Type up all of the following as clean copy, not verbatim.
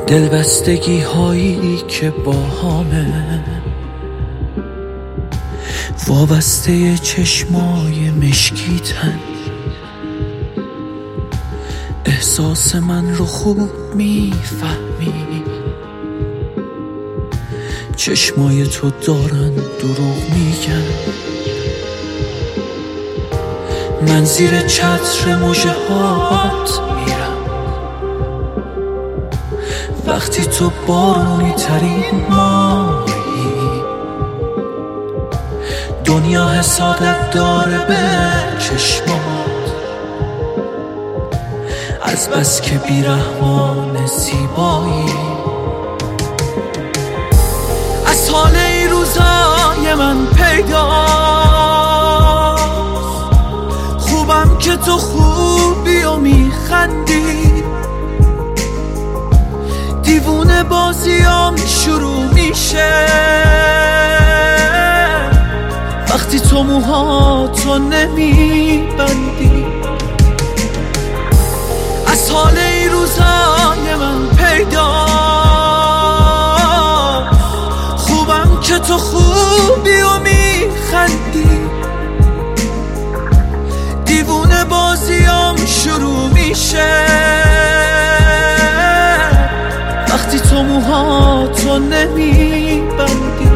دلبستگی هایی که با همه وابسته چشمای مشکیتن، احساس من رو خوب میفهمی، چشمای تو دارن دروغ میگن. من زیر چتر مژه هات میرم وقتی تو بارونی ترین ماهی، دنیا حسادت داره به چشمات، از بس که بیرحمان زیبایی. از حال این روزای من پیداست، خوبم که تو خوبی و میخندی، دیوونه بازیام شروع میشه وقتی تو موهاتو نمیبندی. از حال این روزای من پیداست، خوبم که تو خوبی و میخندی، دیوونه بازیام شروع میشه وقتی تو موهاتو نمیبندی.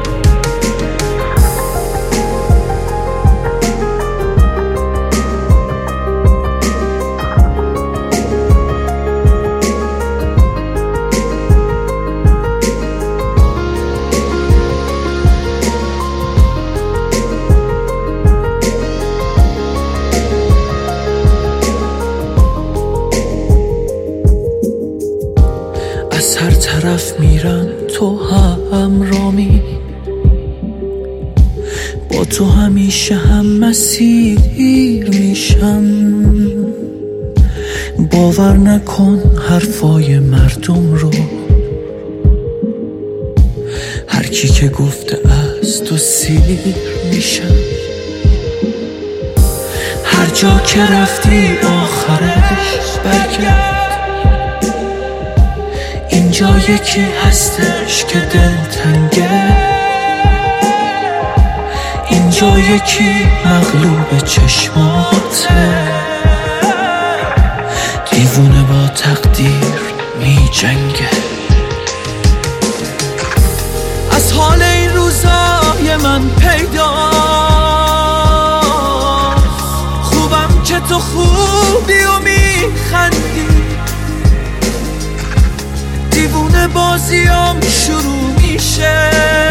از هر طرف میرم تو همرامی، با تو همیشه هم مسیر میشم. باور نکن حرفای مردم رو، هر کی که گفته از تو سیر میشم. هر جا که رفتی آخرش برگرد، اینجا یکی هستش که دلتنگه، اینجا یکی مغلوب چشماته، دیوونه با تقدیر می جنگه. از حال این روزای من پیداست، خوبم که تو خوبی و میخندی، دیوونه بازیام شروع میشه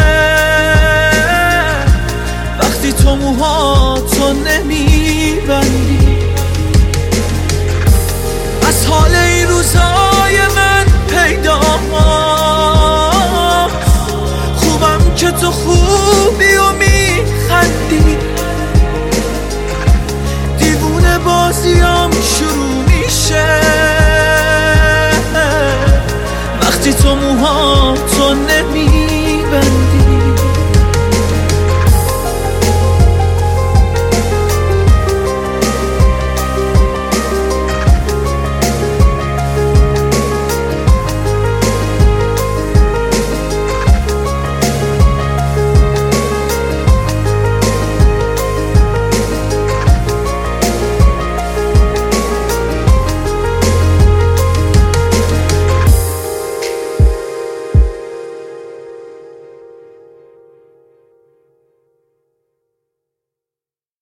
وقتی تو موهاتو نمیبندی. از حال این روزای من پیداست، خوبم که تو خوب